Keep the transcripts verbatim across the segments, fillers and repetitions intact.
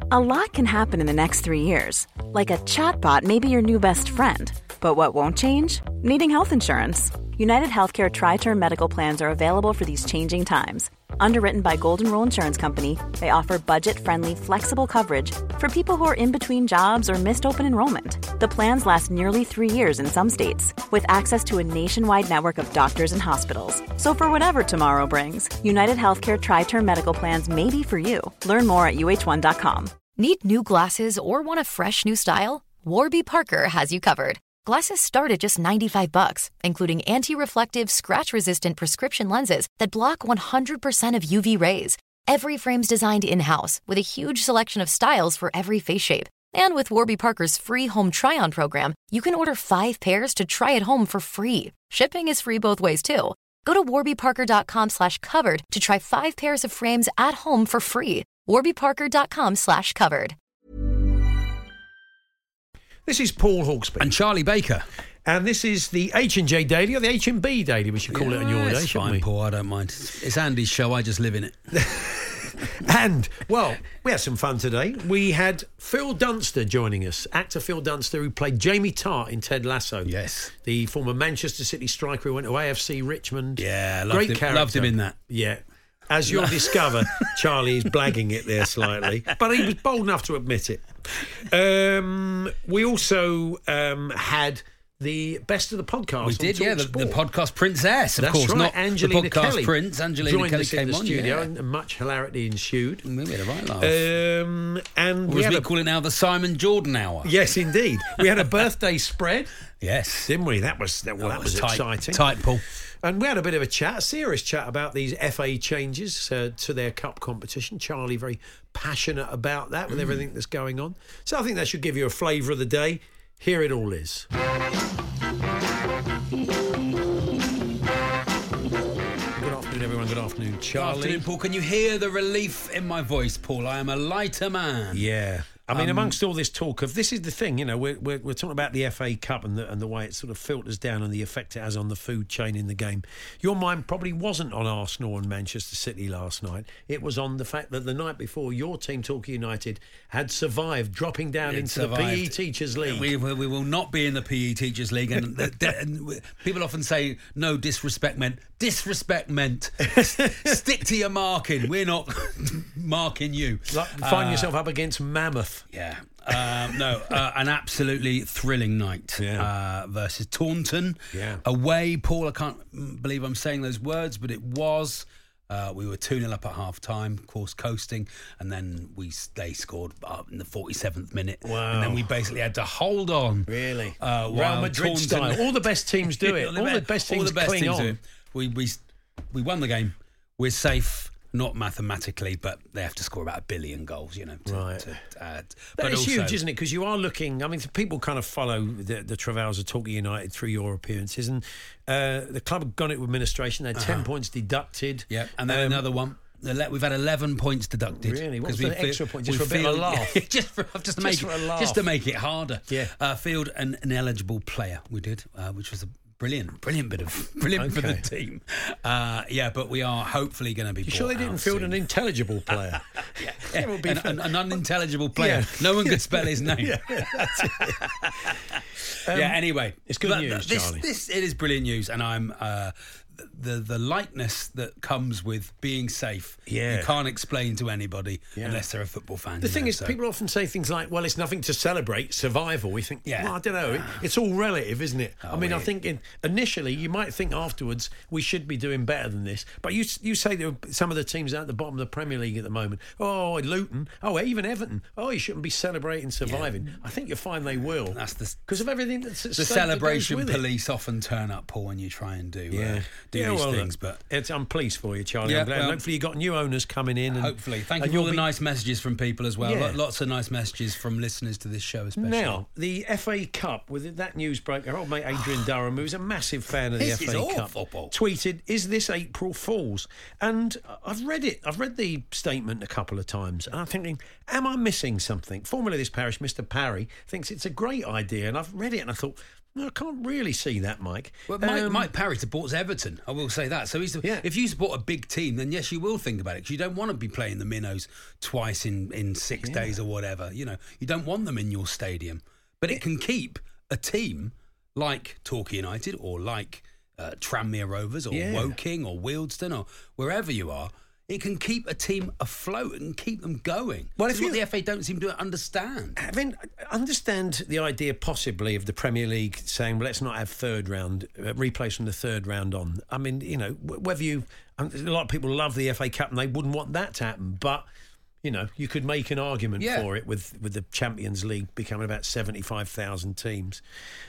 A lot can happen in the next three years. Like a chatbot may be your new best friend. But what won't change? Needing health insurance. United Healthcare Tri-Term Medical Plans are available for these changing times. Underwritten by Golden Rule Insurance Company, they offer budget-friendly, flexible coverage for people who are in between jobs or missed open enrollment. The plans last nearly three years in some states, with access to a nationwide network of doctors and hospitals. So for whatever tomorrow brings, United Healthcare Tri-Term Medical Plans may be for you. Learn more at U H one dot com. Need new glasses or want a fresh new style? Warby Parker has you covered. Glasses start at just ninety-five bucks, including anti-reflective, scratch-resistant prescription lenses that block one hundred percent of U V rays. Every frame's designed in-house with a huge selection of styles for every face shape. And with Warby Parker's free home try-on program, you can order five pairs to try at home for free. Shipping is free both ways, too. Go to warbyparker.com slash covered to try five pairs of frames at home for free. warbyparker.com slash covered. This is Paul Hawksby. And Charlie Baker. And this is the H and J Daily, or the H and B Daily, we should call yeah, it on your day, it's shouldn't fine, we? Paul, I don't mind. It's Andy's show, I just live in it. And, well, we had some fun today. We had Phil Dunster joining us, actor Phil Dunster, who played Jamie Tart in Ted Lasso. Yes. The former Manchester City striker who went to A F C Richmond. Yeah, loved Great him, character. loved him in that. Yeah. As you'll discover, Charlie is blagging it there slightly, but he was bold enough to admit it. Um, we also um, had the best of the podcast. We did, yeah, the, the podcast princess, of That's course, right, not Angelina the podcast Kelly prince. Angelina joined Kelly us came in the on, studio, yeah. and much hilarity ensued. We had a right laugh. Um, and or we as had we a, call it now, the Simon Jordan Hour. Yes, indeed. We had a birthday spread, Yes. didn't we? That was that, well, that was tight, exciting. Tight, Paul. And we had a bit of a chat, a serious chat about these F A changes uh, to their cup competition. Charlie very passionate about that with everything that's going on. So I think that should give you a flavour of the day. Here it all is. Good afternoon, everyone. Good afternoon, Charlie. Good afternoon, Paul. Can you hear the relief in my voice, Paul? I am a lighter man. Yeah. I mean, Um, amongst all this talk of, this is the thing, you know, we're, we're, we're talking about the F A Cup and the, and the way it sort of filters down and the effect it has on the food chain in the game. Your mind probably wasn't on Arsenal and Manchester City last night. It was on the fact that the night before, your team, Torquay United, had survived dropping down It into survived. the P E Teachers League. We, we, we will not be in the P E Teachers League. And, the, the, and people often say, no disrespect meant. Disrespect meant. Stick to your marking. We're not marking you. Like, find Uh, yourself up against Mammoth. Yeah. Um, no, uh, an absolutely thrilling night Yeah. uh, versus Taunton. Yeah. Away, Paul, I can't believe I'm saying those words, but it was. Uh, we were two nil up at half time, of course, coasting, and then we they scored up in the forty-seventh minute. Wow. And then we basically had to hold on. Really? Uh, Real while Madrid Taunton- style. All the best teams do it. all, All the best all teams the best cling teams on. do it. We, we, we won the game. We're safe. Not mathematically, but they have to score about a billion goals, you know, to, Right. to add. That but is also, huge, isn't it? Because you are looking. I mean, people kind of follow the, the travails of Torquay United through your appearances, and uh, the club have gone into administration. They had ten points deducted. Yeah, and then Um, another one. Ele- We've had eleven points deducted. Really? What's 'Cause we the feel- extra point? Just we for a bit of a laugh? just for just to make for a it laugh. just to make it harder. Yeah. Uh, field an ineligible player. We did, uh, which was a brilliant, brilliant bit of brilliant for the Okay. team. Uh, yeah, but we are hopefully going to be. You sure they bought didn't out field soon. an intelligible player? Yeah, It would be an, fun. an, an unintelligible player. Yeah. No one could spell his name. Yeah, that's it. Um, yeah. Anyway, it's good but news, this, Charlie. This it is brilliant news, and I'm uh, the the lightness that comes with being safe. Yeah. You can't explain to anybody Yeah. unless they're a football fan. The you thing know, is, so- people often say things like, well, it's nothing to celebrate, survival. We think, Yeah. well, I don't know. It, it's all relative, isn't it? I Oh, mean, I yeah. think in, initially you might think afterwards we should be doing better than this. But you you say there are some of the teams out at the bottom of the Premier League at the moment, oh, Luton, oh, even Everton, oh, you shouldn't be celebrating surviving. I think you'll find they will. That's the Because of everything that's at the stake that celebration goes with it. police often turn up, Paul, when you try and do Yeah, uh, do yeah, these well, things. look, But it's, I'm pleased for you, Charlie. Yeah, I'm glad. well, Hopefully, you got new owners coming in. And, hopefully, thank and you for all you'll the be- nice messages from people as well. Yeah. Lo- Lots of nice messages from listeners to this show, especially. Now, the F A Cup, with that news broke, our old mate Adrian Durham, who's a massive fan of the This F is A awful, Cup, Paul. tweeted, is this April Fool's? And I've read it. I've read the statement a couple of times, and I'm thinking, am I missing something? Formerly of this parish, Mister Parry, thinks it's a great idea, and I've read it, and I thought, No, I can't really see that, Mike. Well, Mike, Um, Mike Parry supports Everton. I will say that. So he's, Yeah. if you support a big team, then yes, you will think about it because you don't want to be playing the Minnows twice in, in six Yeah. days or whatever. You know, you don't want them in your stadium. But it can keep a team like Torquay United or like uh, Tranmere Rovers or Yeah. Woking or Wealdstone or wherever you are. It can keep a team afloat and keep them going. Well, Well, if this is what you- the F A don't seem to understand. I mean, I understand the idea possibly of the Premier League saying, well, let's not have third round, uh, replays from the third round on. I mean, you know, wh- whether you, um, a lot of people love the F A Cup and they wouldn't want that to happen, but, you know, you could make an argument Yeah. for it with, with the Champions League becoming about seventy-five thousand teams.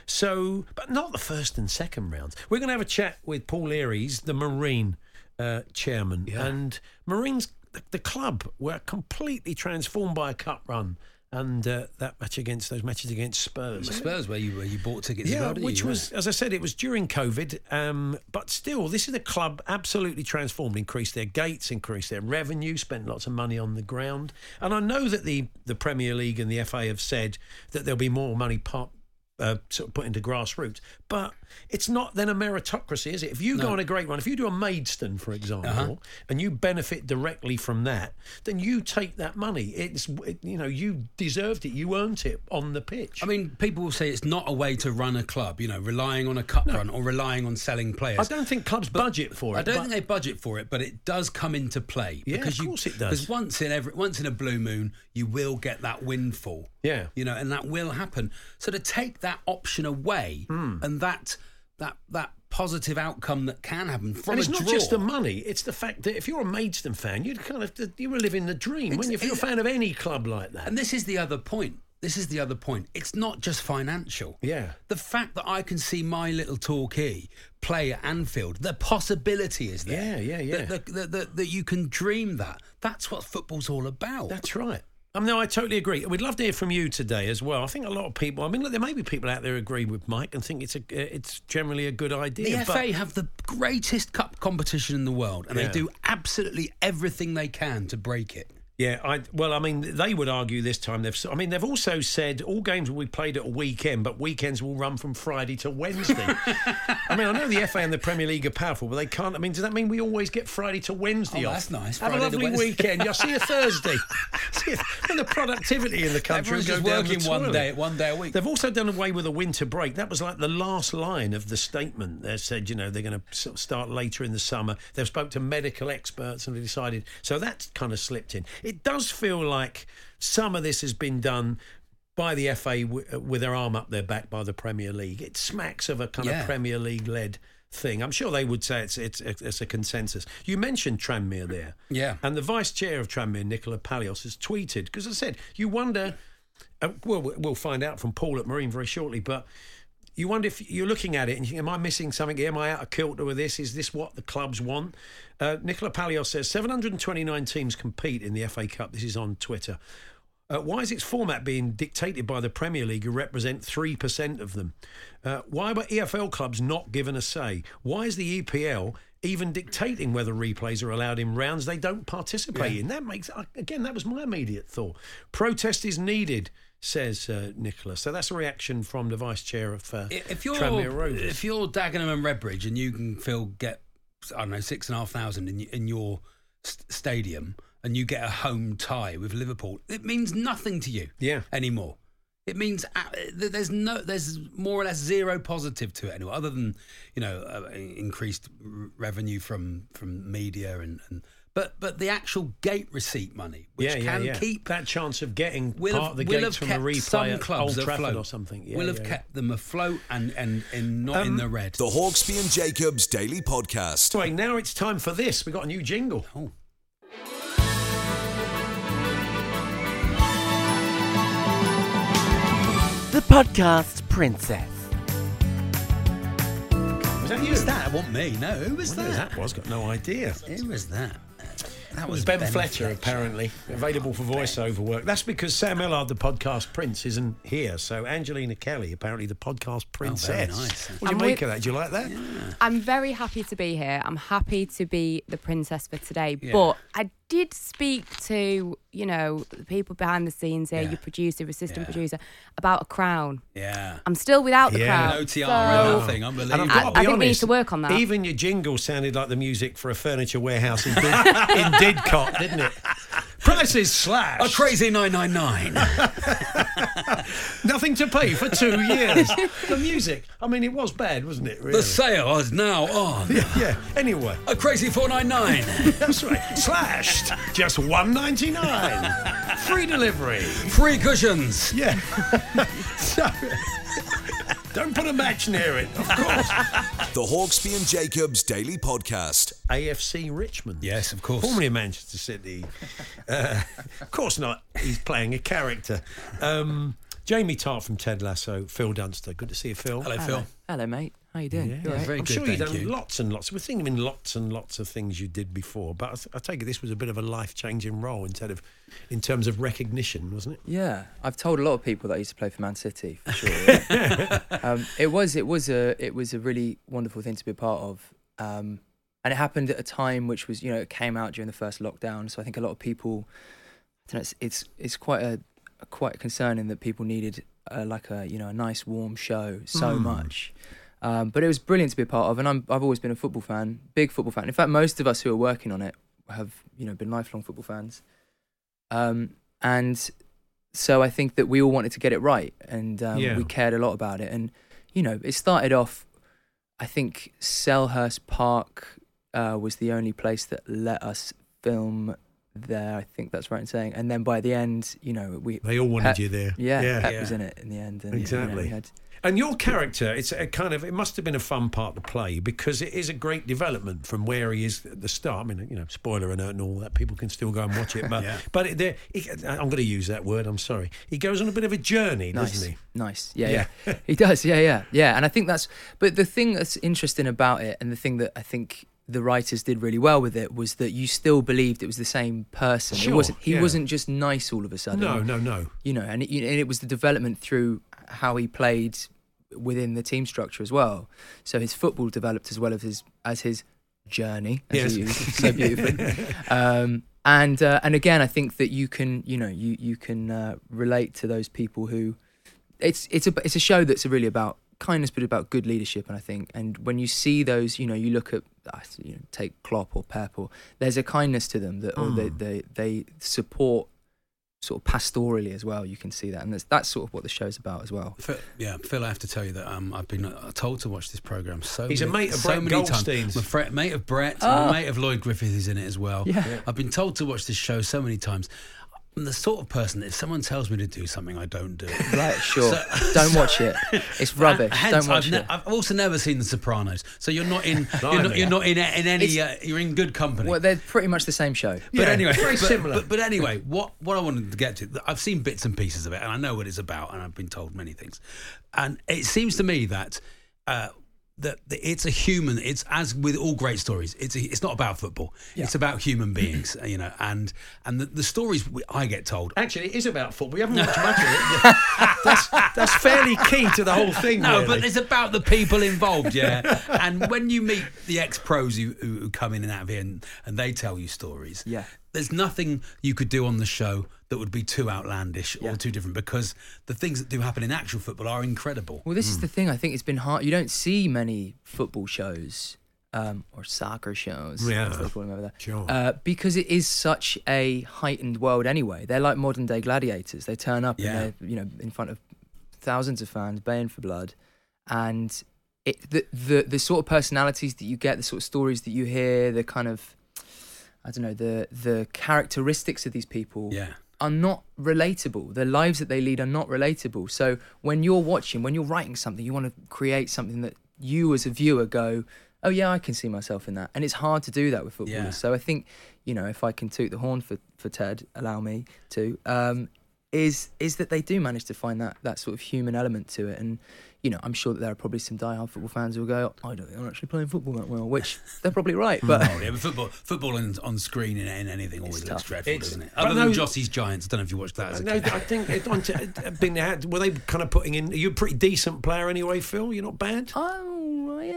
So, but not the first and second rounds. We're going to have a chat with Paul Leary, he's the Marine uh, chairman. Yeah. And Marines, the, the club, were completely transformed by a cup run. And uh, that match against those matches against Spurs, Spurs, where you where you bought tickets, as yeah, well, didn't which you? was, as I said, it was during COVID, um, but still, this is a club absolutely transformed, increased their gates, increased their revenue, spent lots of money on the ground, and I know that the the Premier League and the F A have said that there'll be more money part, uh, sort of put into grassroots, but it's not then a meritocracy, is it? If you go No. on a great run, if you do a Maidstone, for example, Uh-huh. and you benefit directly from that, then you take that money. It's it, you know you deserved it, you earned it on the pitch. I mean, people will say it's not a way to run a club, you know, relying on a cup run or relying on selling players. I don't think clubs budget for it. I don't but- think they budget for it, but it does come into play. Yeah, because of you, course it does. Because once in every once in a blue moon, you will get that windfall. Yeah. you know, and that will happen. So to take that option away Hmm. and that that that positive outcome that can happen from And it's a not draw. just the money; it's the fact that if you're a Maidstone fan, you'd kind of you were living the dream. It's- When if you're a it's- fan of any club like that, And this is the other point. This is the other point. It's not just financial. Yeah. The fact that I can see my little Torquay play at Anfield, the possibility is there. Yeah, yeah, yeah. That, that, that, that, that you can dream that. That's what football's all about. that's right. Um, no, I totally agree. We'd love to hear from you today as well. I think a lot of people. I mean, look, there may be people out there who agree with Mike and think it's a uh, it's generally a good idea. The but F A have the greatest cup competition in the world, and Yeah. they do absolutely everything they can to break it. Yeah, I well, I mean, they would argue this time. They've, I mean, they've also said all games will be played at a weekend, but weekends will run from Friday to Wednesday. I mean, I know the F A and the Premier League are powerful, but they can't. I mean, does that mean we always get Friday to Wednesday Oh, off? that's nice. Have Friday a to lovely Wednesday. weekend. You'll see you Thursday. See you- and the productivity in the country Everyone's will just go down the working one toilet. day, one day a week. They've also done away with a winter break. That was like the last line of the statement. They said, you know, they're going to start later in the summer. They've spoke to medical experts and they decided. So that's kind of slipped in. It does feel like some of this has been done by the F A w- with their arm up their back by the Premier League. It smacks of a kind Yeah. of Premier League-led thing. I'm sure they would say it's it's it's a consensus. You mentioned Tranmere there. Yeah. And the vice chair of Tranmere, Nicola Palios, has tweeted, because I said, you wonder, uh, well, we'll find out from Paul at Marine very shortly, but you wonder if you're looking at it and you think, am I missing something here? Am I out of kilter with this? Is this what the clubs want? Uh, Nicola Palios says seven hundred twenty-nine teams compete in the F A Cup. This is on Twitter. Uh, why is its format being dictated by the Premier League, who represent three percent of them? Uh, why were E F L clubs not given a say? Why is the E P L even dictating whether replays are allowed in rounds they don't participate Yeah. in? That makes, again, that was my immediate thought. Protest is needed, says uh, Nicola. So that's a reaction from the vice chair of uh, If you're Tranmere Rovers. if you're Dagenham and Redbridge and you can feel get I don't know six and a half thousand in y- in your st- stadium and you get a home tie with Liverpool, it means nothing to you Yeah. anymore. It means uh, th- there's no there's more or less zero positive to it anymore, other than you know uh, increased r- revenue from from media and. and But but the actual gate receipt money, which yeah, yeah, can yeah. keep that chance of getting will part have, of the will gates have from a kept replay some at clubs Old Trafford afloat or something. Yeah, will have yeah, yeah. kept them afloat and and, and not in Um, the red. The Hawksby and Jacobs Daily Podcast. Anyway, now it's time for this. We've got a new jingle. Oh. The Podcast Princess. Was that you? Who's that? I want me. No, who was I wonder who that? that was. Got no idea. Who was that? That It was Ben, Fletcher, apparently, available for voiceover work. That's because Sam Ellard, the podcast prince, isn't here. So Angelina Kelly, apparently the podcast princess. nice. What do you I'm make with- of that? Do you like that? I'm very happy to be here. I'm happy to be the princess for today, Yeah. but I did speak to, you know, the people behind the scenes here, Yeah. your producer, assistant Yeah. producer, about a crown. Yeah. I'm still without the Yeah. crown. No tiara, so- nothing. And I've Unbelievable. got to I be think we need honest, to work on that. Even your jingle sounded like the music for a furniture warehouse in, Did- in Didcot, didn't it? Prices slashed. A crazy nine nine nine. Nothing to pay for two years. The music. I mean, it was bad, wasn't it? Really? The sale is now on. Yeah. Anyway, A crazy four nine nine. that's right. Slashed. Just one ninety nine. Free delivery. Free cushions. Yeah. So, don't put a match near it, of course. The Hawksby and Jacobs Daily Podcast. A F C Richmond. Yes, of course. Formerly Manchester City. Uh, of course not. He's playing a character. Um, Jamie Tart from Ted Lasso. Phil Dunster. Good to see you, Phil. Hello, Phil. Hello, mate. How you doing? Yeah, You all right? very I'm good, sure you've thank done you. lots and lots. We're thinking in lots and lots of things you did before, but I, th- I take it this was a bit of a life-changing role instead of, in terms of recognition, wasn't it? Yeah, I've told a lot of people that I used to play for Man City for sure. um, it was it was a it was a really wonderful thing to be a part of, um, and it happened at a time which was, you know, it came out during the first lockdown. So I think a lot of people, I don't know, it's it's, it's quite a quite concerning that people needed uh, like a you know a nice warm show so much. Um, but it was brilliant to be a part of, and I'm, I've always been a football fan, big football fan. In fact, most of us who are working on it have, you know, been lifelong football fans. Um, and so I think that we all wanted to get it right, and um, Yeah. we cared a lot about it. And you know, it started off, I think Selhurst Park uh, was the only place that let us film there. I think that's right in saying. And then by the end, you know, we They all wanted Pep- you there. Yeah, Yeah. Pep Yeah. was in it in the end. And, you know, Exactly. we had, And your character, it's a kind of, it must have been a fun part to play because it is a great development from where he is at the start. I mean, you know, spoiler alert and all that, people can still go and watch it. But Yeah. but it, there, he, I'm going to use that word, I'm sorry. He goes on a bit of a journey, nice, doesn't he? nice. Yeah, Yeah. yeah, he does. Yeah, yeah, yeah. And I think that's. But the thing that's interesting about it, and the thing that I think the writers did really well with it, was that you still believed it was the same person. Sure, it wasn't. He yeah. wasn't just nice all of a sudden. No, no, no. You know, and it, you know, and it was the development through how he played within the team structure as well. So his football developed as well as his as his journey, as Yes. you used so beautifully. um, and uh, and again, I think that you can, you know, you you can uh, relate to those people who. It's it's a it's a show that's really about kindness, but about good leadership. And I think, and when you see those, you know, you look at, uh, you know, take Klopp or Pep, or there's a kindness to them that, or they, they they support sort of pastorally as well. You can see that, and that's that's sort of what the show's about as well. Phil, yeah, Phil, I have to tell you that um, I've been uh, told to watch this programme so He's a many, mate of so Brett many Goldstein's. times. I'm a fre- mate of Brett, Oh. I'm a mate of Lloyd Griffith who's in it as well. Yeah. Yeah. I've been told to watch this show so many times. I'm the sort of person that if someone tells me to do something, I don't do it. Right, sure. So- Don't watch it. It's rubbish. Hence, Don't watch I've, ne- it. I've also never seen The Sopranos, so you're not in. you're Blimey. not, you're not in, in any. Uh, It's- you're in good company. Well, they're pretty much the same show. But Yeah, anyway, very but, similar. But, but anyway, what, what I wanted to get to, I've seen bits and pieces of it, and I know what it's about, and I've been told many things. And it seems to me that uh, that it's a human. It's as with all great stories. It's a, it's not about football. It's about human beings, you know. And and the, the stories we, I get told. Actually, it is about football. We haven't watched much of it. That's, that's fairly key to the whole thing, No, really. but it's about the people involved, yeah. And when you meet the ex-pros who, who who come in and out of here and, and they tell you stories, Yeah. there's nothing you could do on the show that would be too outlandish Yeah. or too different, because the things that do happen in actual football are incredible. Well, this is the thing. I think it's been hard. You don't see many football shows um, or soccer shows, Yeah. as they call them over there, Sure. uh, because it is such a heightened world. Anyway, they're like modern day gladiators. They turn up Yeah. and they're, you know, in front of thousands of fans, baying for blood, and it the, the the sort of personalities that you get, the sort of stories that you hear, the kind of, I don't know, the the characteristics of these people Yeah. are not relatable. The lives that they lead are not relatable. So when you're watching, when you're writing something, you want to create something that you as a viewer go, oh yeah, I can see myself in that. And it's hard to do that with footballers. Yeah. So I think, you know, if I can toot the horn for, for Ted, allow me to, um, is is that they do manage to find that that sort of human element to it. And, you know, I'm sure that there are probably some diehard football fans who will go, I don't think I'm actually playing football that well, which they're probably right. But Oh, yeah, but football, football on, on screen in, in anything always looks tough. dreadful, It's- doesn't it? but Other than no- Jossie's Giants. I don't know if you watched that as a No, kid. I think it, on t- been had, were they kind of putting in? Are you a pretty decent player anyway, Phil? You're not bad. oh, yeah,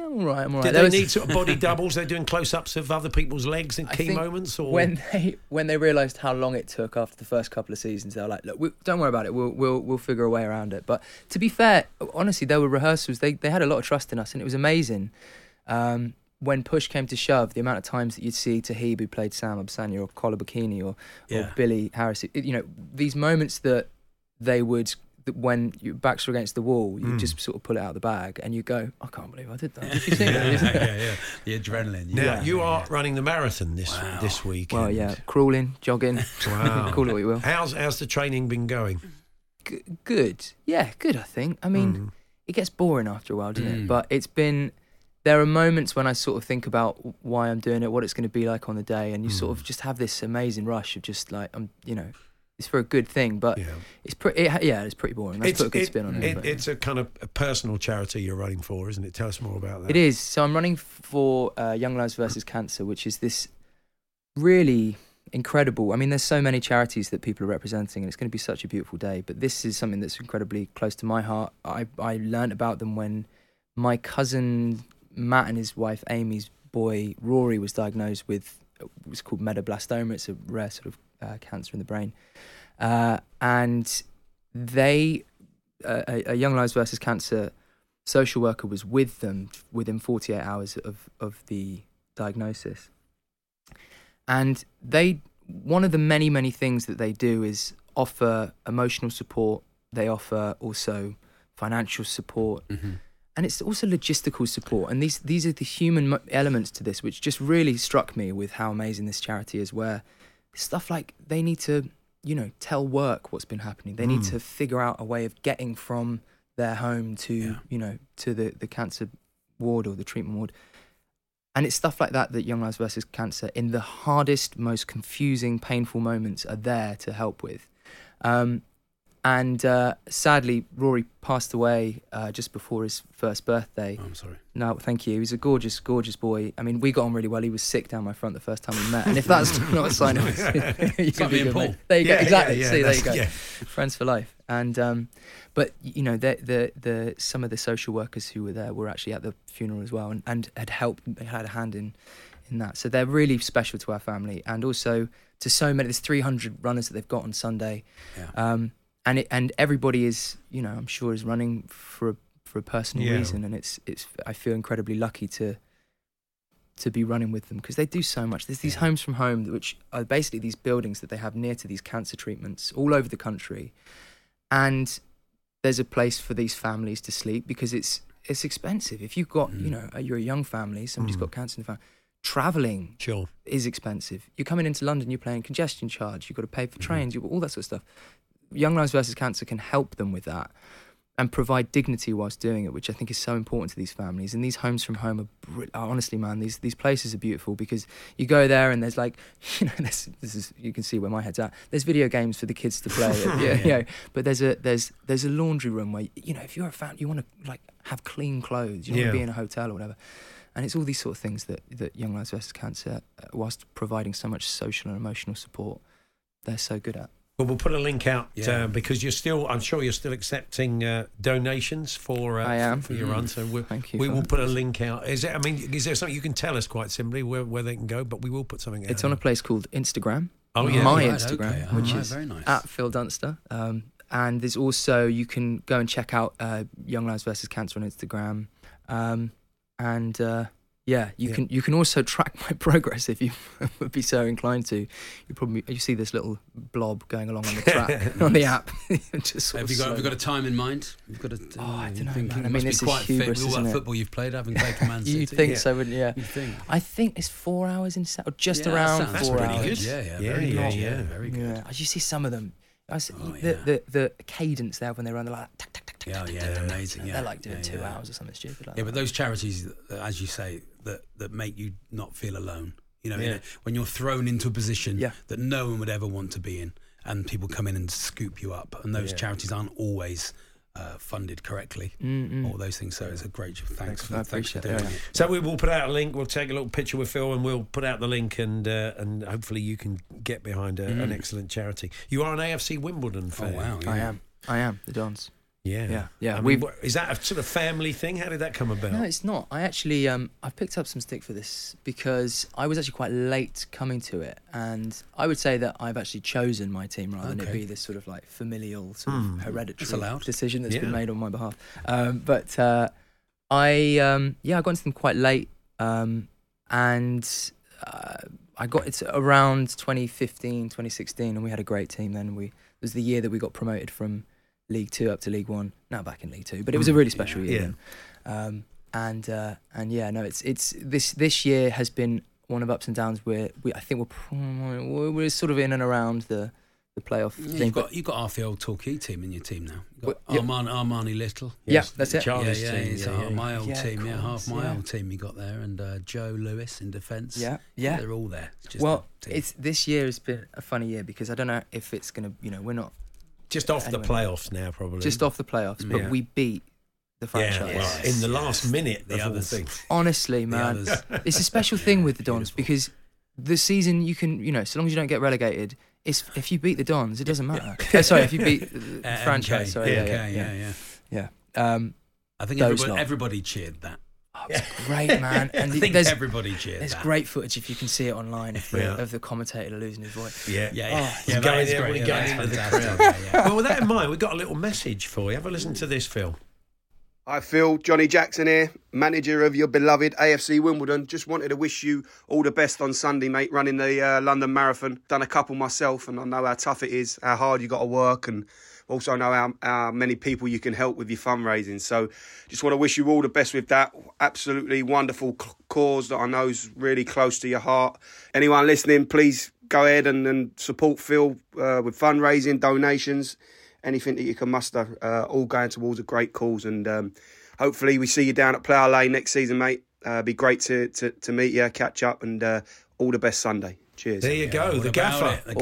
I'm all right. I'm all right. Did There they was- need sort of body doubles? They're doing close-ups of other people's legs in I key think moments? Or when they when they realised how long it took after the first couple of seasons, they were like, "Look, we, don't worry about it. We'll we'll we'll figure a way around it." But to be fair, honestly, there were rehearsals. They they had a lot of trust in us, and it was amazing. Um, when push came to shove, the amount of times that you'd see Tahib, who played Sam Absanya, or Kola Bikini, or, Yeah. or Billy Harris, it, you know, these moments that they would, that when your backs were against the wall, you Mm. just sort of pull it out of the bag and you go, I can't believe I did that. Did you see yeah, that? yeah, yeah. The adrenaline. now yeah. you are running the marathon this Wow. this week. Well, yeah, crawling, jogging, Wow. call it what you will. How's how's the training been going? G- good. Yeah, good, I think. I mean, Mm. it gets boring after a while, doesn't Mm. it? But it's been, there are moments when I sort of think about why I'm doing it, what it's going to be like on the day, and you sort of just have this amazing rush of just like, I'm, you know, it's for a good thing, but Yeah. it's pretty, it, yeah, it's pretty boring. Let's put a good it- spin on it. it- but- it's a kind of a personal charity you're running for, isn't it? Tell us more about that. It is. So I'm running for uh, Young Lives versus Cancer, which is this really incredible. I mean, there's so many charities that people are representing, and it's going to be such a beautiful day. But this is something that's incredibly close to my heart. I I learned about them when my cousin Matt and his wife Amy's boy Rory was diagnosed with what's called medulloblastoma. It's a rare sort of uh, cancer in the brain, uh, and they uh, a, a Young Lives versus Cancer social worker was with them within forty-eight hours of, of the diagnosis. And they, one of the many, many things that they do is offer emotional support. They offer also financial support. Mm-hmm. And it's also logistical support. And these these are the human mo- elements to this, which just really struck me with how amazing this charity is, where stuff like they need to, you know, tell work what's been happening. They need Mm. to figure out a way of getting from their home to, Yeah. you know, to the, the cancer ward or the treatment ward. And it's stuff like that that Young Lives versus Cancer, in the hardest, most confusing, painful moments, are there to help with. Um, and uh, sadly, Rory passed away uh, just before his first birthday. Oh, I'm sorry. No, thank you. He was a gorgeous, gorgeous boy. I mean, we got on really well. He was sick down my front the first time we met. And if that's not a sign of it, you can like be me and good, Paul. mate. There you Yeah, go. Exactly. yeah, yeah, See, there you that's- go. yeah. Friends for life. And um, but you know, the the the some of the social workers who were there were actually at the funeral as well, and, and had helped, had a hand in in that. So they're really special to our family, and also to so many. There's three hundred runners that they've got on Sunday. Yeah. Um, and it, and everybody is, you know, I'm sure is running for a, for a personal Yeah. reason, and it's it's. I feel incredibly lucky to to be running with them because they do so much. There's these homes from home, which are basically these buildings that they have near to these cancer treatments all over the country, and there's a place for these families to sleep because it's it's expensive. If you've got, you know, you're a young family, somebody's got cancer in the family, traveling Sure. is expensive. You're coming into London, you're paying congestion charge, you've got to pay for trains, you've got all that sort of stuff. Young Lives versus Cancer can help them with that and provide dignity whilst doing it, which I think is so important to these families. And these homes from home are, br- are honestly, man, these these places are beautiful because you go there and there's like, you know, this, this is, you can see where my head's at. There's video games for the kids to play, yeah, you know, but there's a there's there's a laundry room where, you know, if you're a fan, you want to like have clean clothes, you don't Yeah. want to be in a hotel or whatever. And it's all these sort of things that, that Young Lives versus Cancer, uh, whilst providing so much social and emotional support, they're so good at. Well, we'll put a link out Yeah. uh, because you're still, I'm sure you're still accepting uh, donations for uh, I am. for your run. So we'll, Thank you we for will that. put a link out. Is it? I mean, is there something you can tell us quite simply where, where they can go? But we will put something out. It's on a place called Instagram. Oh, yeah. My Right, Instagram, okay. which Alright, is very nice. at Phil Dunster. Um, and there's also, you can go and check out uh, Young Lives versus Cancer on Instagram. Um, and uh, yeah, you Yeah. can you can also track my progress if you would be so inclined to. You probably you see this little blob going along on the track on the app. Just sort Have of you got have you slow- got a time in mind? You've got a. Oh, I you dunno, think man. you I mean, must this be is quite fit hubris, with all isn't that it? football you've played, having played for Man City. You'd think Yeah. so, wouldn't you? Yeah. You'd think. I think it's four hours in sa- or just Yeah, that around sounds four pretty hours. good. Yeah, yeah, Yeah, very yeah, good. yeah. very good. Yeah, you see some of them. I see Oh, the, yeah. the the cadence there when they run, they're like tack, tack, tack, tack, Yeah, tack, yeah, tack, they're tack. amazing. Yeah, They're like doing yeah, two yeah. hours or something stupid like Yeah, that. but those charities, uh, as you say, that that make you not feel alone. You know, Yeah. you know, when you're thrown into a position Yeah. that no one would ever want to be in, and people come in and scoop you up, and those Yeah. charities aren't always uh, funded correctly. Mm-mm. All those things. So it's a great job. Thanks, for, I thanks for appreciate doing that, it. So we will put out a link. We'll take a little picture with Phil, and we'll put out the link, and uh, and hopefully you can get behind a, an excellent charity. You are an A F C Wimbledon Oh fan. wow! I yeah. am. I am the Dons. Yeah, Yeah, yeah, I mean, we've- what- is that a sort of family thing? How did that come about? No, it's not. I actually, um, I've picked up some stick for this because I was actually quite late coming to it, and I would say that I've actually chosen my team rather than it Okay. be this sort of like familial, sort Hmm. of hereditary That's allowed. decision that's been Yeah. made on my behalf. Um, but uh, I, um, yeah, I got into them quite late, um, and uh, I got it around twenty fifteen, twenty sixteen, and we had a great team then. We it was the year that we got promoted from League Two up to League One, now back in League Two, but it was a really special Yeah. year. Yeah. Then. Um, and uh, and yeah, no, it's it's this this year has been one of ups and downs. Where we I think we're probably- we're, we're sort of in and around the the playoff Yeah, thing. you've but- got you've got half the old Torquay team in your team now. You've got Well, yep. Armani, Armani Little. Yeah, that's it. Charlie's yeah, yeah, team, it's yeah, uh, yeah. my old Yeah, team. of Yeah, half course, my yeah. old team you got there, and uh, Joe Lewis in defence. Yeah, yeah. they're all there. It's just well, a team. it's this year has been a funny year because I don't know if it's gonna, you know, we're not Just off Anyway. the playoffs now, probably. just off the playoffs, but Yeah. we beat the Yeah, franchise. well, in the last Yes. minute The of all others. things. Honestly, man, others. it's a special thing with the Dons Beautiful. because the season you can, you know, so long as you don't get relegated, it's if you beat the Dons, it doesn't matter. Uh, sorry, if you beat the Uh, franchise. M K, Sorry, yeah, M K, yeah, yeah, yeah, yeah. yeah. Um, I think Those everybody, lot. everybody cheered that. oh, it's great, man. And I think there's everybody cheered there's that. great footage if you can see it online of the, Yeah. of the commentator losing his voice. Yeah. Yeah, Oh, yeah, he's yeah, that going is there great. when he Yeah, goes that's into the fantastic. crowd. Yeah, yeah. Well, with that in mind, we've got a little message for you. Have a listen to this, Phil. Hi Phil, Johnny Jackson here, manager of your beloved A F C Wimbledon. Just wanted to wish you all the best on Sunday, mate, running the uh, London Marathon. Done a couple myself and I know how tough it is, how hard you got to work, and also know how, how many people you can help with your fundraising. So just want to wish you all the best with that. Absolutely wonderful c- cause that I know is really close to your heart. Anyone listening, please go ahead and, and support Phil uh, with fundraising, donations, anything that you can muster, uh, all going towards a great cause. And um, hopefully we see you down at Plough Lane next season, mate. Uh, be great to, to, to meet you, catch up, and uh, all the best Sunday. Cheers. There you go, What the about gaffer. it? The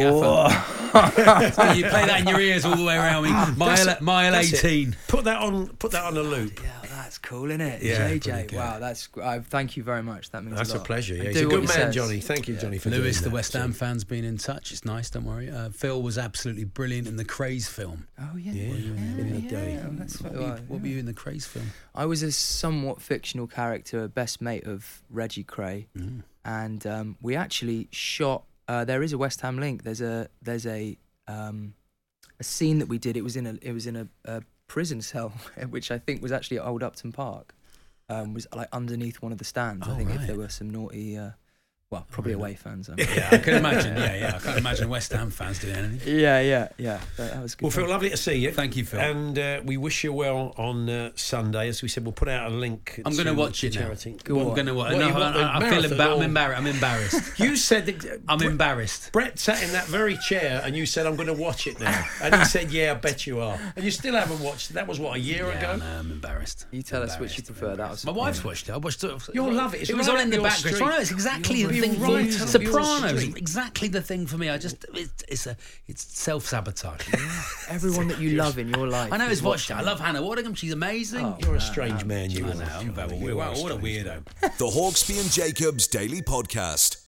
gaffer. You play that in your ears all the way around me. Mile, That's- mile that's it. eighteen. Put that on. Put that on a loop. Yeah, that's cool, isn't it? Yeah, J J, pretty good. wow, that's. I thank you very much. That means That's a a lot. pleasure. And Yeah, do he's a what good he man, says. Johnny. Thank you, Johnny, for Lewis, doing the that. West Ham fan's been in touch. It's nice, don't worry. Uh, Phil was absolutely brilliant in the Craze film. Oh yeah, Yeah, in the day. yeah, that's What what, were you, I- what were you in the Craze film? I was a somewhat fictional character, a best mate of Reggie Cray, Mm. and um, we actually shot. Uh, there is a West Ham link. There's a there's a um, a scene that we did. It was in a it was in a, a prison cell, which I think was actually at Old Upton Park. Um, was like underneath one of the stands. I Oh, think if right. there were some naughty, uh, well, probably away fans. I mean. Yeah, I can imagine. Yeah, yeah. I can't imagine West Ham fans doing anything. yeah, yeah, yeah. That, that was good. Well, Phil, fun. lovely to see you. Thank you, Phil. And uh, we wish you well on uh, Sunday. As we said, we'll put out a link. I'm to going to watch the it now. charity. Go I'm on. going to watch. What, No, you want the I, I feel marathon embarrassed. or- I'm embarrassed. I'm embarrassed. You said that I'm Brett- embarrassed. Brett sat in that very chair and you said, I'm going to watch it now. And he said, yeah, I bet you are. And you still haven't watched it. That was, what, a year Yeah, ago? no, I'm embarrassed. You tell us which you Embarrassed, prefer. That was My wife's watched it. I watched it. You'll love it. It's it was right on up in the your background. street. It's exactly You're the thing. right up your Sopranos, street. exactly the thing for me. I just it's, it's a it's self sabotage. everyone that you love in your life. I know is he's watched it. watching I love Hannah Waddingham. She's amazing. Oh, You're a strange man, you I are. know. I'm very You weird. are Wow, a what a strange weirdo. The Hawksby and Jacobs Daily Podcast.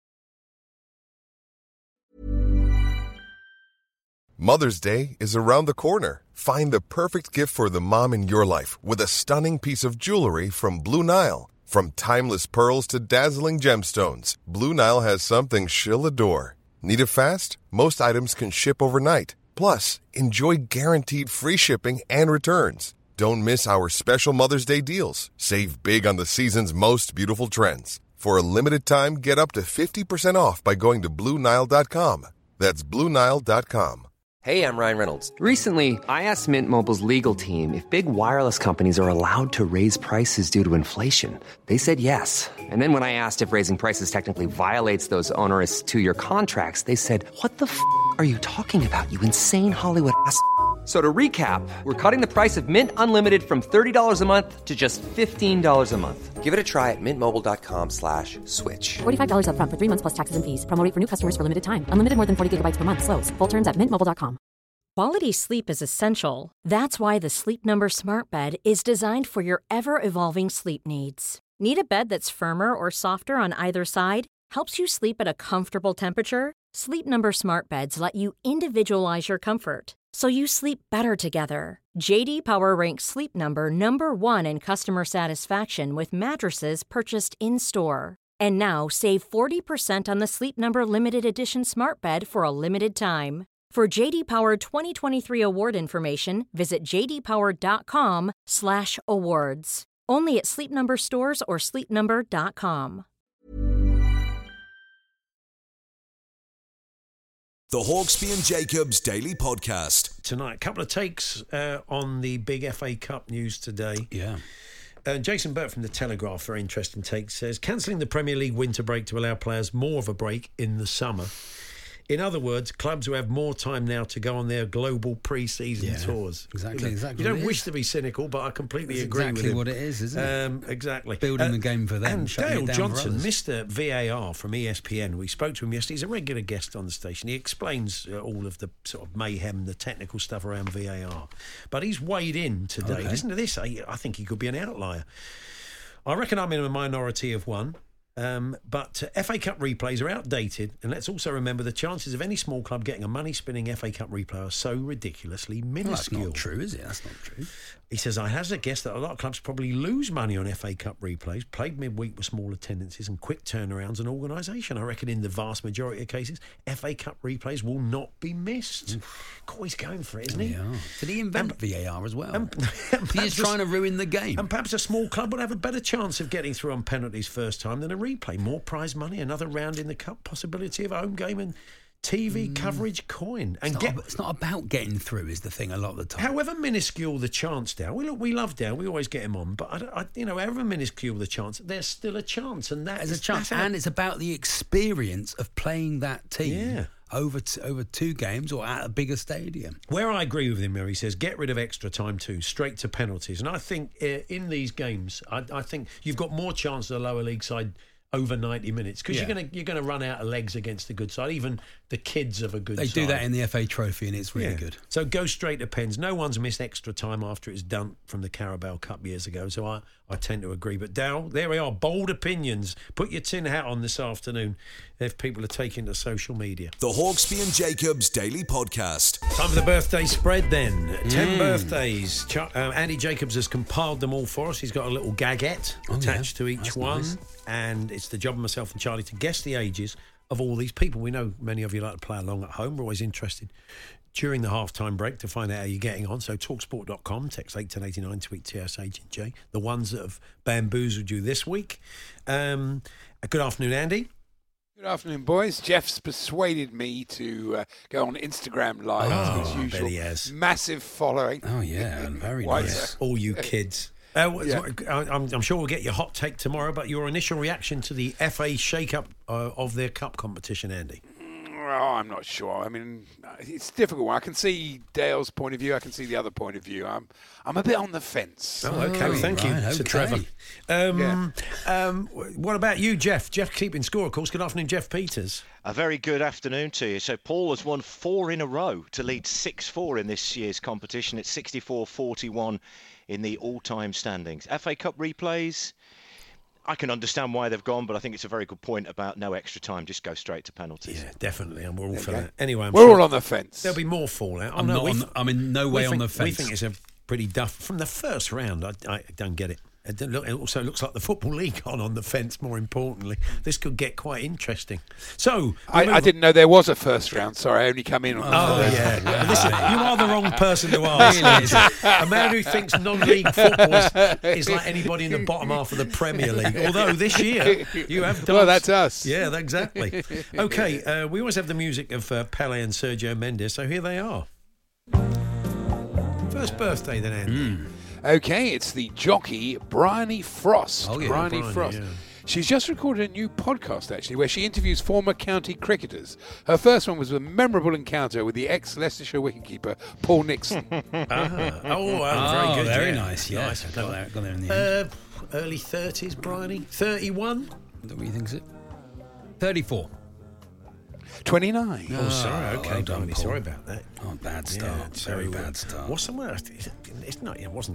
Mother's Day is around the corner. Find the perfect gift for the mom in your life with a stunning piece of jewelry from Blue Nile. From timeless pearls to dazzling gemstones, Blue Nile has something she'll adore. Need it fast? Most items can ship overnight. Plus, enjoy guaranteed free shipping and returns. Don't miss our special Mother's Day deals. Save big on the season's most beautiful trends. For a limited time, get up to fifty percent off by going to Blue Nile dot com. That's Blue Nile dot com. Hey, I'm Ryan Reynolds. Recently, I asked Mint Mobile's legal team if big wireless companies are allowed to raise prices due to inflation. They said yes. And then when I asked if raising prices technically violates those onerous two-year contracts, they said, "What the f*** are you talking about, you insane Hollywood ass?" So to recap, we're cutting the price of Mint Unlimited from thirty dollars a month to just fifteen dollars a month. Give it a try at mintmobile.com slash switch. forty-five dollars up front for three months plus taxes and fees. Promo rate for new customers for limited time. Unlimited more than forty gigabytes per month. Slows full terms at mint mobile dot com. Quality sleep is essential. That's why the Sleep Number Smart Bed is designed for your ever-evolving sleep needs. Need a bed that's firmer or softer on either side? Helps you sleep at a comfortable temperature? Sleep Number Smart Beds let you individualize your comfort so you sleep better together. J D Power ranks Sleep Number number one in customer satisfaction with mattresses purchased in-store. And now save forty percent on the Sleep Number Limited Edition Smart Bed for a limited time. For J D Power twenty twenty-three award information, visit j d power dot com slash awards. Only at Sleep Number stores or sleep number dot com. The Hawksby and Jacobs Daily Podcast. Tonight, a couple of takes uh, on the big F A Cup news today. Yeah. Uh, Jason Burt from The Telegraph, very interesting take, says, cancelling the Premier League winter break to allow players more of a break in the summer. In other words, clubs who have more time now to go on their global pre-season Yeah, tours. exactly, You know, exactly You what don't it wish is. to be cynical, but I completely That's agree exactly with him. what it is, isn't it? Um, exactly. Building the game for them, And shutting Dale it down for Johnson, others. Mister V A R from E S P N, we spoke to him yesterday. He's a regular guest on the station. He explains uh, all of the sort of mayhem, the technical stuff around V A R. But he's weighed in today. Okay. Listen to this. I, I think he could be an outlier. I reckon I'm in a minority of one. Um, but uh, F A Cup replays are outdated, and let's also remember the chances of any small club getting a money-spinning F A Cup replay are so ridiculously Well, that's minuscule. not true, is it? That's not true. He says, I hazard a guess that a lot of clubs probably lose money on F A Cup replays, played midweek with small attendances and quick turnarounds and organisation. I reckon in the vast majority of cases, F A Cup replays will not be missed. God, he's going for it, isn't he? Yeah. Did he invent V A R as well? And, and He's trying to ruin the game. And perhaps a small club would have a better chance of getting through on penalties first time than a replay. More prize money, another round in the cup, possibility of a home game and T V mm. coverage coin. And it's, get, not, it's not about getting through is the thing a lot of the time. However minuscule the chance, Dale, we, look, we love Dale, we always get him on, but, I, I, you know, however minuscule the chance, there's still a chance. And that There's is, a chance. how, And it's about the experience of playing that team Yeah. over t- over two games or at a bigger stadium. Where I agree with him, where he says, get rid of extra time too, straight to penalties. And I think uh, in these games, I, I think you've got more chance of the lower league side over ninety minutes because Yeah. you're going to you're going to run out of legs against the good side, even the kids of a good They side. do that in the F A Trophy and it's really Yeah. good. So go straight to pens. No one's missed extra time after it's done from the Carabao Cup years ago. So I, I tend to agree. But Dal, there we are. Bold opinions. Put your tin hat on this afternoon if people are taking to social media. The Hawksby and Jacobs Daily Podcast. Time for the birthday spread then. Ten Mm. birthdays. Ch- uh, Andy Jacobs has compiled them all for us. He's got a little gagette Oh, attached yeah. to each That's one. nice. And it's the job of myself and Charlie to guess the ages of all these people. We know many of you like to play along at home. We're always interested during the half-time break to find out how you're getting on. So talksport dot com, text eight ten eighty-nine, tweet T S H and J. The ones that have bamboozled you this week. Um, good afternoon, Andy. Good afternoon, boys. Jeff's persuaded me to uh, go on Instagram Live Oh, as I usual. bet he has. Massive following. Oh, yeah, and very Why nice. is All you kids. Uh, wh- Yeah. I'm, I'm sure we'll get your hot take tomorrow, but your initial reaction to the F A shake-up uh, of their cup competition, Andy? Oh, I'm not sure. I mean, it's a difficult one. I can see Dale's point of view. I can see the other point of view. I'm, I'm a bit on the fence. Oh, okay. Oh, Thank you, right, Sir okay. Trevor. Um, Yeah. um, what about you, Jeff? Jeff keeping score, of course. Good afternoon, Jeff Peters. A very good afternoon to you. So Paul has won four in a row to lead six four in this year's competition. It's sixty-four forty-one in the all-time standings. F A Cup replays, I can understand why they've gone, but I think it's a very good point about no extra time. Just go straight to penalties. Yeah, definitely. And we're all There for you go. that. Anyway, I'm We're sure all on the fence. There'll be more fallout. Oh, I'm, no, not we on th- the, I'm in no we way on think- the fence. We think it's a pretty duff. From the first round, I, I don't get it. It, don't look, it also looks like the Football League on on the fence, more importantly. This could get quite interesting. So, I, we I move- didn't know there was a first round. Sorry, I only come in on the Oh, first. yeah. Well, listen, you are the wrong person to ask. A man who thinks non-league football is, is like anybody in the bottom half of the Premier League. Although this year, you have done. Well, that's us. Yeah, exactly. Okay, uh, we always have the music of uh, Pele and Sergio Mendes, so here they are. First birthday then, Andy. Okay, it's the jockey Bryony Frost. Oh, yeah, Bryony Bryony, Frost. yeah. She's just recorded a new podcast, actually, where she interviews former county cricketers. Her first one was a memorable encounter with the ex-Leicestershire wicketkeeper, Paul Nixon. Ah. Oh, wow, Oh, very good. very yeah. nice, yeah. Nice. Got there, got there in the end. Uh, early thirties, Bryony. thirty-one? What do you think is it? thirty-four. twenty-nine. Oh, sorry. Okay, well done, Bryony. Paul. Sorry about that. Oh, bad Yeah, start. so, very uh, bad start. What's somewhere? It's not. It wasn't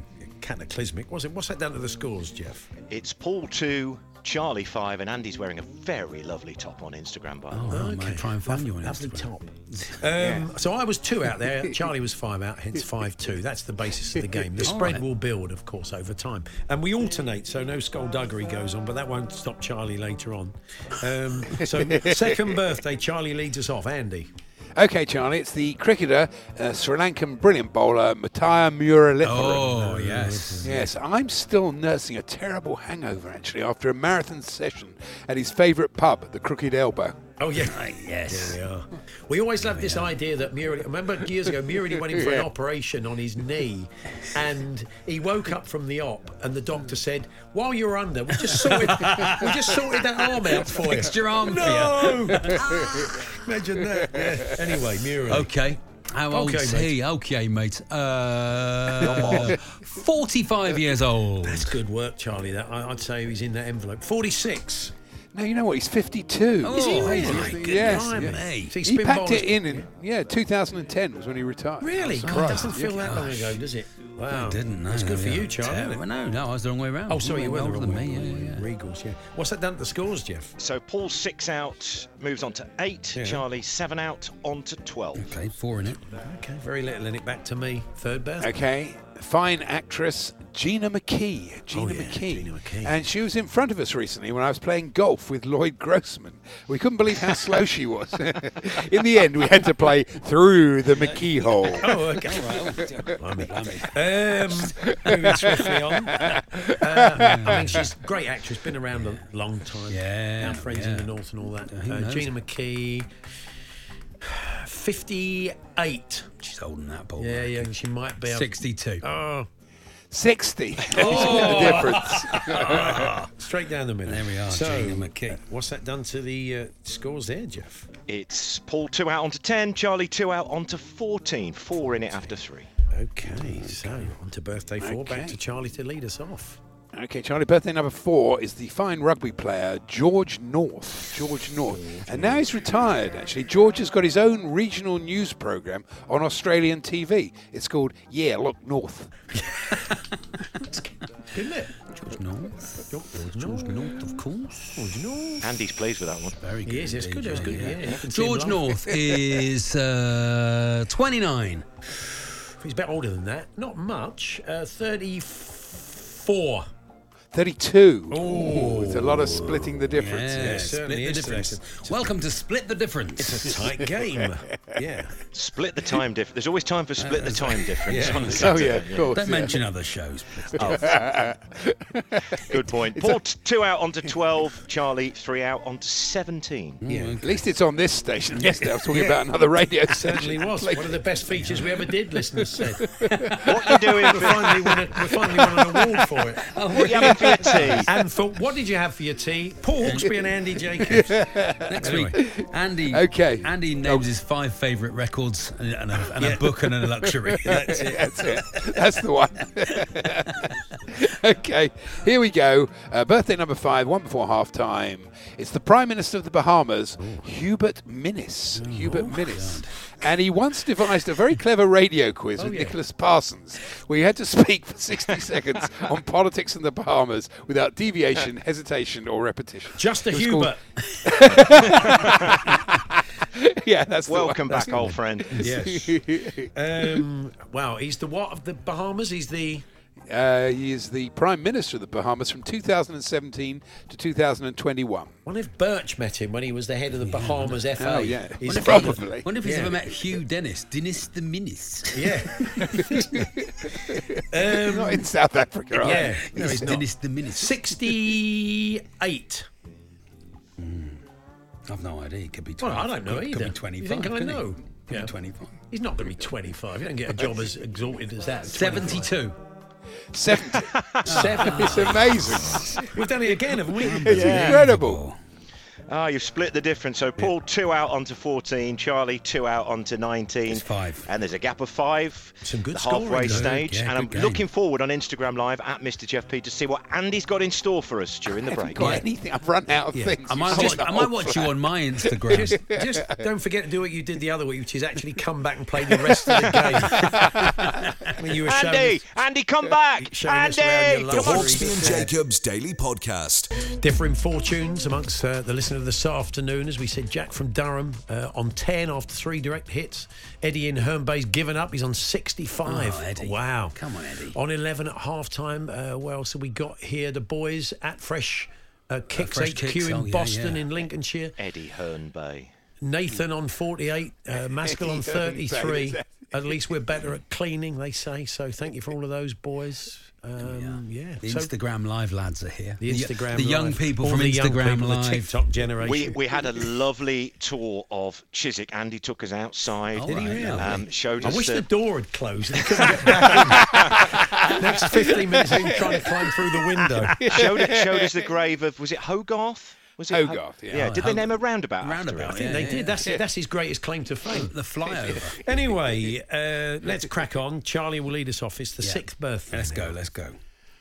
cataclysmic, was it? What's that done to the scores, Jeff? It's Paul two, Charlie five, and Andy's wearing a very lovely top on Instagram, by the way. Oh, okay. Might try and find you on Lovely Instagram. top. Um, so I was two out there. Charlie was five out, hence five two. That's the basis of the game. The All spread right. will build, of course, over time. And we alternate, so no skullduggery goes on, but that won't stop Charlie later on. Um, so second birthday, Charlie leads us off. Andy. Okay, Charlie, it's the cricketer, uh, Sri Lankan brilliant bowler, Mataya Muralitharan. Oh, yes. Yes, I'm still nursing a terrible hangover, actually, after a marathon session at his favourite pub, the Crooked Elbow. Oh, yeah. Yes. Here we are. We always love this idea that Murali... Remember years ago, Murali went in for Yeah. an operation on his knee and he woke up from the op and the doctor said, while you're under, we just sorted, we just sorted that arm out for you. Fixed your arm No! for Imagine that. Yeah. Anyway, Murali. Okay. How old's Okay, mate. he? Okay, mate. Uh, forty-five years old. That's good work, Charlie. That I- I'd say he's in that envelope. forty-six. No, you know what? He's fifty-two. Oh, Is he really? Yes, my yes, goodness. yes. Hey. See, He spin packed bowlers- it in, in, yeah, two thousand ten was when he retired. Really? Oh, God, it Christ. doesn't feel that long ago, does it? Wow. I didn't know. That's good for yeah. you, Charlie. isn't it? Terrible. No, no, I was the wrong way around. Oh, sorry, you were the older wrong than way. me. Yeah, yeah, yeah. Regals, yeah. What's that done to the scores, Jeff? So Paul six out, moves on to eight. Yeah. Charlie seven out, on to twelve. Okay, four in it. Okay, very little in it. Back to me. Third birthday. Okay, fine actress Gina McKee. Gina, Oh, yeah, McKee. Gina McKee. And she was in front of us recently when I was playing golf with Lloyd Grossman. We couldn't believe how slow she was. In the end, we had to play through the McKee hole. Oh, okay. Blimey, blimey. Um, moving swiftly on. Uh, I mean, she's a great actress, been around a long time. Yeah, Our friends yeah. in the north and all that. who Uh, knows? Gina McKee, fifty-eight. She's holding that ball. Yeah, back. yeah, she might be. sixty-two. Oh, sixty. Oh. The difference. straight down the middle. There we are, So, Gina McKee. what's that done to the uh, scores there, Jeff? It's Paul two out, on to ten. Charlie two out, on to fourteen. Four in it after three. Okay, so on to birthday four. Back Okay. to Charlie to lead us off. Okay, Charlie, birthday number four is the fine rugby player George North. George North. And now he's retired, actually. George has got his own regional news programme on Australian T V. It's called Yeah, Look North. Isn't it? George North. George George North, of course. George North. Andy's pleased with that one. Very good. He is, it's indeed, good, it's yeah, good, yeah. yeah, you can see him George laugh. North is uh, twenty-nine. He's a bit older than that. Not much. Uh, thirty-four. thirty-two. Oh, it's a lot of splitting the difference. Yeah, Yeah, certainly split the is difference. today. Welcome to Split the Difference. It's a tight game. Yeah. Split the time difference. There's always time for split the time difference. Yeah. on the Oh, Saturday, yeah, of course. Don't yeah. mention other shows. please. Good point. Paul t- two out, on to twelve. Charlie three out, on to seventeen. Yeah. At least it's on this station. Yesterday I was talking about another radio It station. certainly was. One of the best features we ever did, listeners said. What you doing? We finally won, a, we finally won an award for it. What you having for your tea? And for what did you have for your tea? Paul Hawksby and Andy Jacobs. Next Anyway. week, Andy. Okay. Andy names his five favourite records and, and, a, and a book and a luxury. That's it. That's it. That's the one. Okay, here we go. Uh, birthday number five, one before half time. It's the Prime Minister of the Bahamas, Hubert Minnis. Hubert Minnis. And he once devised a very clever radio quiz Oh, with yeah. Nicholas Parsons, where he had to speak for sixty seconds on politics in the Bahamas without deviation, hesitation, or repetition. Just a It was Hubert. Yeah, that's the Welcome one. back, old friend. Yes. Um, wow, he's the what of the Bahamas? He's the... Uh, he is the Prime Minister of the Bahamas from two thousand seventeen to two thousand twenty-one. Wonder if Birch met him when he was the head of the Bahamas F A. Oh, yeah. He's Wonder if he- Probably. wonder if he's Yeah. ever met Hugh Dennis. Dennis the Minnis. Yeah. um, Not in South Africa, are yeah. they? No, he's not. Dennis the Minnis. sixty-eight. I've no idea. He could be Well, twenty. I don't know could, either. Could be twenty-five. You think I couldn't he? know? Could Yeah. be twenty-five. He's not going to be twenty-five. You don't get a job as exalted as that. at Seventy-two. seventy. Seven. It's amazing. We've done it again, haven't we? It's incredible. Ah, you've split the difference. So Paul, two out onto fourteen. Charlie, two out onto nineteen. It's five. And there's a gap of five. Some good the halfway scoring, though. stage. Yeah, and I'm good game. looking forward on Instagram Live at Mister Jeff P to see what Andy's got in store for us during the I haven't break. got Yeah. anything. I've run out of Yeah. things. I might, You watch, said I the might whole watch you flat. on my Instagram. Just, just don't forget to do what you did the other week, which is actually come back and play the rest of the game. I mean, you were showing Andy, us- Andy, come back. showing us around Andy, your come on. luxury. Hawksby and Jacobs Daily Podcast. Differing fortunes amongst uh, the listener this afternoon. As we said, Jack from Durham uh, on ten after three direct hits. Eddie in Herne Bay's given up. He's on sixty-five. Oh, Eddie. Wow. Come on, Eddie. On eleven at half time. Uh, well, so we got here the boys at Fresh uh, Kicks Fresh H Q Kicks, in oh, yeah, Boston yeah. in Lincolnshire. Eddie Herne Bay. Nathan on forty-eight. Uh, Maskell on Eddie Herne thirty-three. Bay. At least we're better at cleaning, they say. So thank you for all of those boys. Um, yeah. The So- Instagram Live lads are here. The Instagram The young Live. people All from the young Instagram people, the Live. TikTok generation. We we had a lovely tour of Chiswick. Andy took us outside. All Did he right, really? Um, showed I us wish the the door had closed and he couldn't get back in. Next fifteen minutes, he was trying to climb through the window. showed, showed us the grave of, was it Hogarth? Was it Hogarth, yeah. Yeah, Oh, did they Hog- name a roundabout? Roundabout, after I it? think Yeah, they yeah, did. That's that's his greatest claim to fame. The flyover. Anyway, uh, let's crack on. Charlie will lead us off. It's the Yeah. sixth birthday. Let's now. go, let's go.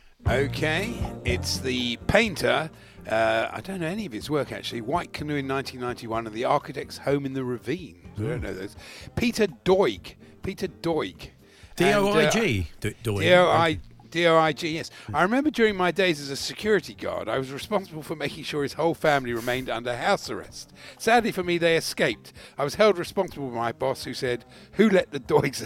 Okay, it's the painter. Uh, I don't know any of his work actually. White Canoe in nineteen ninety-one and the Architect's Home in the Ravine. I don't know those. Peter Doig. Peter Doig. D O I G. D O I D O I G, yes. I remember during my days as a security guard, I was responsible for making sure his whole family remained under house arrest. Sadly for me, they escaped. I was held responsible by my boss, who said, "Who let the Doigs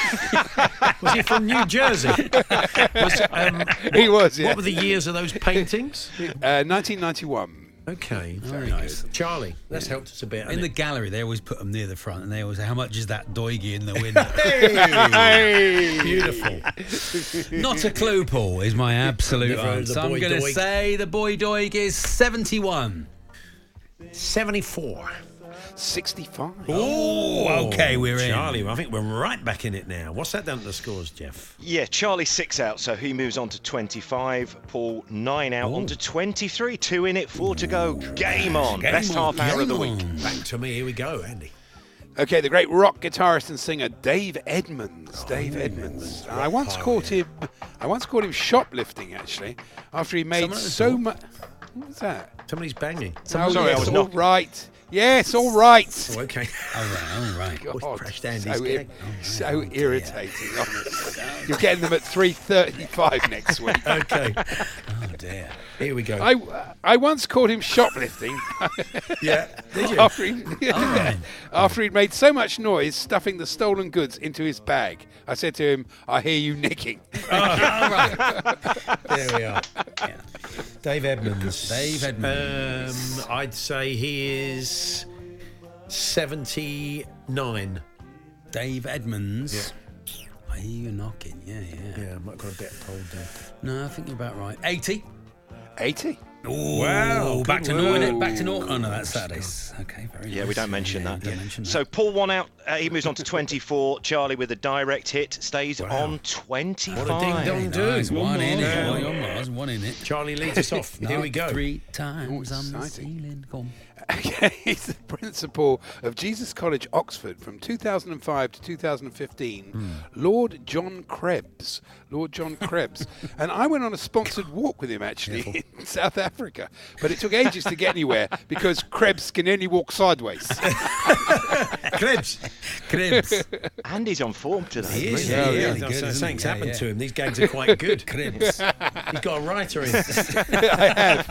out?" Was he from New Jersey? Was, um, He was, yeah. What were the years of those paintings? Uh, nineteen ninety-one. Okay, very nice. good. Charlie, that's helped us a bit. In hasn't the it? gallery, they always put them near the front, and they always say, "How much is that doigy in the window?" Hey! Beautiful. Not a clue, Paul, is my absolute Never heard of answer. the I'm boy going to doig. say the boy doig is seventy-one. seventy-four. sixty-five. Oh, okay, we're in. Charlie, I think we're right back in it now. What's that done to the scores, Jeff? Yeah, Charlie six out, so he moves on to twenty-five. Paul nine out, Ooh. on to twenty-three. Two in it, four to go. Game on. Game Best on, half hour of the game week. on. Back to me. Here we go, Andy. Okay, the great rock guitarist and singer Dave Edmunds. Dave Edmunds. And I once caught him. I once caught him shoplifting actually, after he made Someone at the so door? much. What was that? Somebody's banging. Oh, Sorry, I yes, was all knocking. right. Yes, all right. Oh, okay. All right, all right. God, Oh, crashed Andy's so, gig. so irritating, honestly. You're getting them at three thirty-five next week. Okay. Oh, dear. Here we go. I, I once caught him shoplifting. yeah. Did you? After, he, after he'd made so much noise stuffing the stolen goods into his bag. I said to him, "I hear you nicking." There we are. Yeah. Dave Edmunds. Dave Edmunds. Um, I'd say he is seventy-nine. Dave Edmunds. I hear you knocking. Yeah, yeah. Yeah, I might have got a bit cold there. No, I think you're about right. eighty. eighty. Oh, Wow, back to good naught, work. innit? Back to naught. Oh, no, that's Saturdays. Okay, very Yeah, nice. we don't mention Yeah, that. don't mention that. So Paul one out. Uh, he moves on to twenty-four. Charlie with a direct hit stays on twenty-five. What a ding-dong do. Nice. One One in more. it. One on Mars, one in it. Charlie leads us off. Here we go. Three times Oh, on the exciting. ceiling. Come on. Okay, he's the principal of Jesus College, Oxford, from two thousand five to two thousand fifteen. Lord John Krebs. Lord John Krebs. And I went on a sponsored walk with him, actually, in South Africa. But it took ages to get anywhere because Krebs can only walk sideways. Krebs. Cribs. Andy's on form today. He is. Yeah, Yeah, yeah. yeah. Good, isn't Something's he? Yeah, happened yeah. to him. These gags are quite good. Cribs. He's got a writer in. I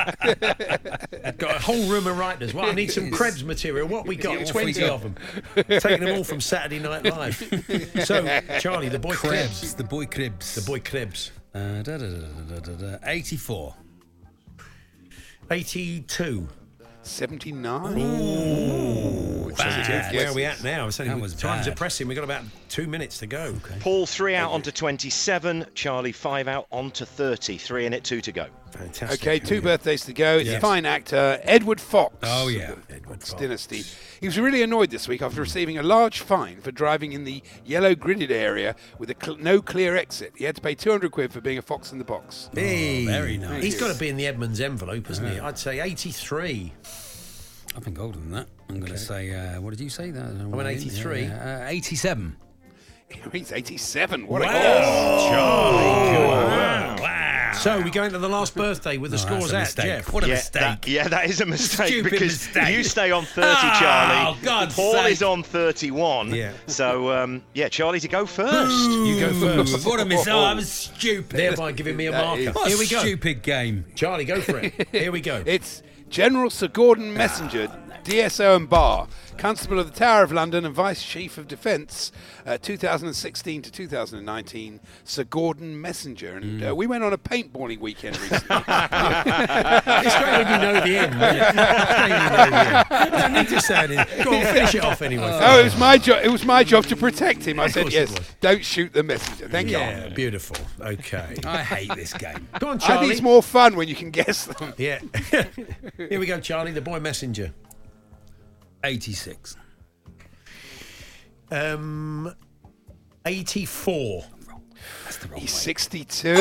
have. Got a whole room of writers. Well, I need some Krebs material. What we got? Yeah, what twenty we got? of them. Taking them all from Saturday Night Live. So, Charlie, the boy Krebs. Cribs. The boy Cribs. The boy Krebs. Uh, da, da, da, da, da, da, da. eighty-four. eighty-two. seventy-nine. Ooh, bad. Where are we at now? It's only, That was times bad. are pressing. We've got about two minutes to go. Paul three out onto twenty-seven. Charlie five out onto thirty. Three in it, two to go. Fantastic. Okay, two birthdays to go. It's Yes. a fine actor, Edward Fox. Oh, yeah. of the Edward Fox Fox. Dynasty. He was really annoyed this week after receiving a large fine for driving in the yellow gridded area with a cl- no clear exit. He had to pay two hundred quid for being a fox in the box. Hey. very nice. He's got to be in the Edmunds envelope, hasn't he? I'd say eighty-three. I've been older than that. I'm going to say, uh, what did you say? That I went eighty-three. Yeah, uh, eighty-seven. He's eighty-seven. What wow. a guess. Charlie. Good. Wow. Wow. So we go into the last birthday with the Oh, scores that's a at, mistake. Jeff. What a yeah, mistake. That, yeah, that is a mistake Stupid because mistake. you stay on thirty, Oh, Charlie. God's Paul sake. is on thirty-one. Yeah. So, um, yeah, Charlie to go first. You go first. What a mistake. Oh, I was stupid. Thereby giving me a That marker. is- What a Here we go. stupid game. Charlie, go for it. Here we go. It's General Sir Gordon Messenger, D S O and Bar, Constable of the Tower of London and Vice Chief of Defence, uh, two thousand sixteen to two thousand nineteen, Sir Gordon Messenger. And uh, we went on a paintballing weekend recently. It's great when you know the end. Isn't it? It's great when you know the end. You don't need to say it. Go on, finish it off anyway. Oh, it was my job. It was my job to protect him. I Of said, course it yes, was. don't shoot the messenger. Thank Yeah, you. beautiful. Okay. I hate this game. Go on, I think Charlie. it's more fun when you can guess them. Yeah. Here we go, Charlie, the boy messenger. eighty-six. Um, eighty-four. That's the wrong He's way. sixty-two.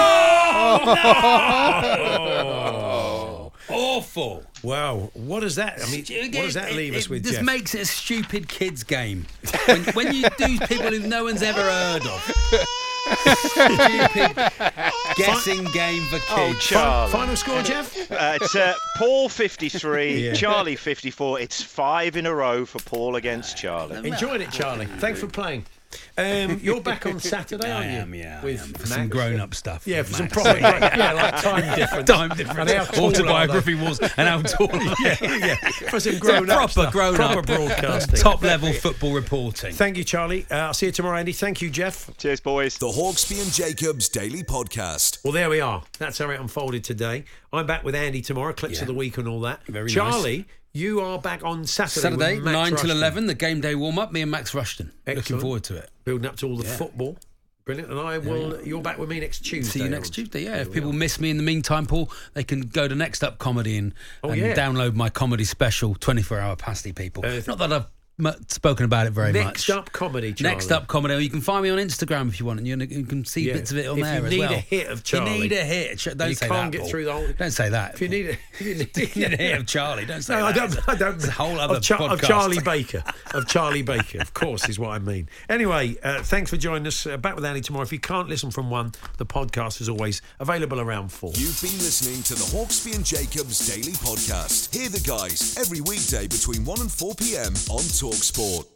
Oh, Awful. wow. What does that? I mean, what does that leave it, us it with, just Jeff? makes it a stupid kids game. When, when you do people who no one's ever heard of. Stupid guessing game for kids. Oh, Charlie. Final score, Jeff? Uh, it's uh, Paul fifty-three, Yeah. Charlie fifty-four. It's five in a row for Paul against Charlie. Enjoyed it, Charlie. Thanks for playing. Um, you're back on Saturday, I aren't you? am, yeah. I With am. For Max. some grown-up stuff. Yeah, with for some Max. proper, yeah, like time difference. Time difference. And how tall Autobiography was and how tall. yeah, yeah. For some So grown up proper stuff, grown proper up broadcasting. top level football reporting. Thank you, Charlie. Uh, I'll see you tomorrow, Andy. Thank you, Jeff. Cheers, boys. The Hawksby and Jacobs Daily Podcast. Well, there we are. That's how it unfolded today. I'm back with Andy tomorrow, clips Yeah. of the week and all that. Very Charlie, nice. you are back on Saturday. Saturday, with Max nine till Rushton. eleven, the game day warm up. Me and Max Rushton. Looking Excellent. forward to it. Building up to all the Yeah. football. Brilliant. And I will. You're back with me next Tuesday. See you next on- Tuesday. Yeah, There if we people are. miss me in the meantime, Paul, they can go to Next Up Comedy and, Oh, and yeah. download my comedy special, twenty-four hour pasty people. Uh, Not that I've m- spoken about it very Next much. up comedy, Charlie. Next Up Comedy. Or you can find me on Instagram if you want, and you, you can see Yeah. bits of it on If there you as need well. a hit of If you Charlie. need a hit. Ch- Don't You say can't that. get Paul. through the whole- Don't say that. If you need a, if you You need a hit of Charlie. Don't say No, that. I don't. I don't. It's a whole other of, Char- of podcast. Charlie Baker. Of Charlie Baker, of course, is what I mean. Anyway, uh, thanks for joining us. Uh, back with Andy tomorrow. If you can't listen from one, the podcast is always available around four. You've been listening to the Hawksby and Jacobs Daily Podcast. Hear the guys every weekday between one and four p.m. on TalkSport.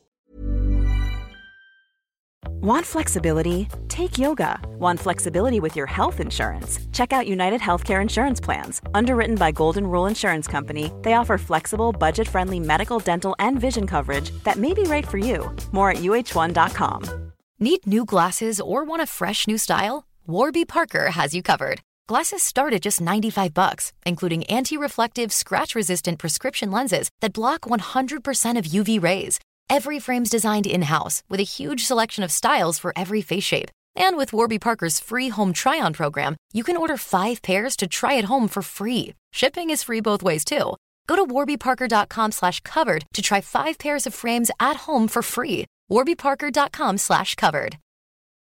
Want flexibility? Take yoga. Want flexibility with your health insurance? Check out United Healthcare Insurance Plans. Underwritten by Golden Rule Insurance Company, they offer flexible, budget-friendly medical, dental, and vision coverage that may be right for you. More at U H one dot com. Need new glasses or want a fresh new style? Warby Parker has you covered. Glasses start at just ninety-five bucks, including anti-reflective, scratch-resistant prescription lenses that block one hundred percent of U V rays. Every frame's designed in-house with a huge selection of styles for every face shape. And with Warby Parker's free home try-on program, you can order five pairs to try at home for free. Shipping is free both ways, too. Go to warbyparker.com slash covered to try five pairs of frames at home for free. warbyparker.com slash covered.